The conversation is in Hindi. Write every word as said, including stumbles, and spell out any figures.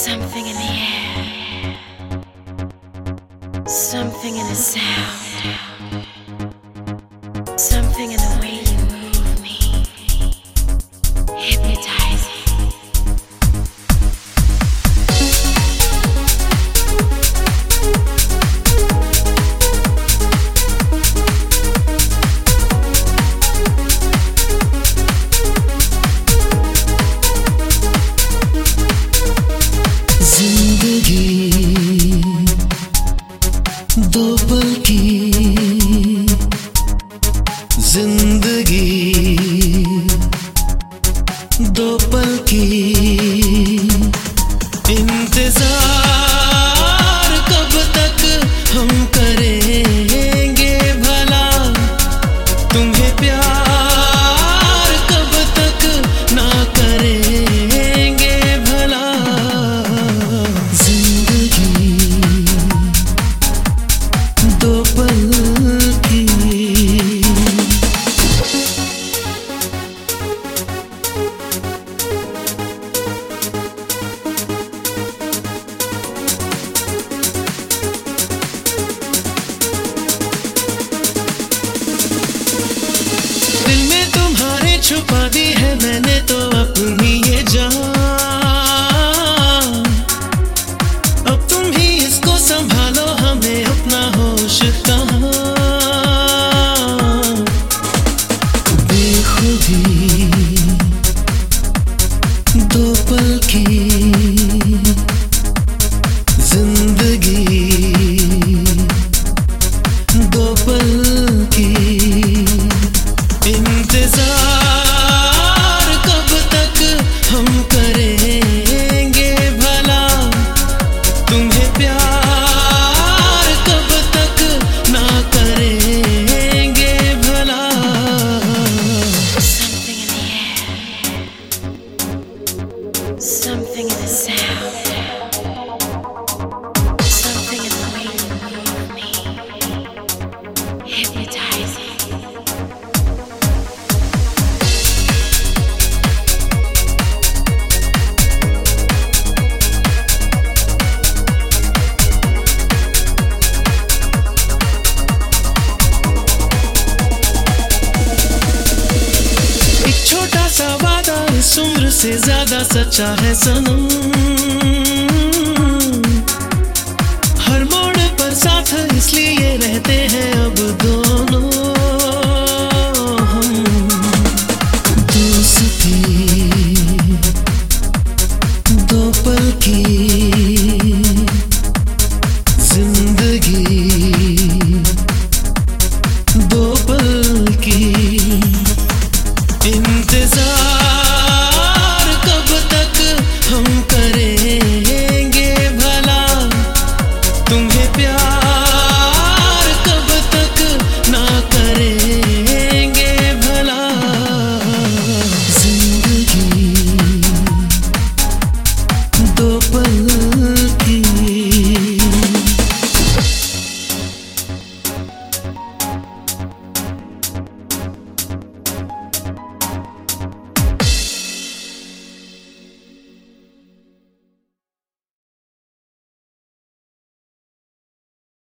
Something in the air, something in the sound, something in the way you move me, hypnotizing. दो पल की जिंदगी, दो पल की इंतजार कब तक हम करेंगे भला, तुम्हें प्यार कब तक ना करेंगे भला। जिंदगी दो पल की, दिल में तुम्हारे छुपा दी है मैंने तो अपनी ये जान। अब तुम ही इसको संभालो, हमें अपना होश कहाँ। बेखुदी दो पल की जिंदगी, दो पल की इंतजार कब तक हम करेंगे भला, तुम्हें प्यार कब तक ना करेंगे भला। Something in the air, something in the sound, something in the way you move me, hypnotizing. छोटा सा वादा इस उम्र से ज्यादा सच्चा है सनम।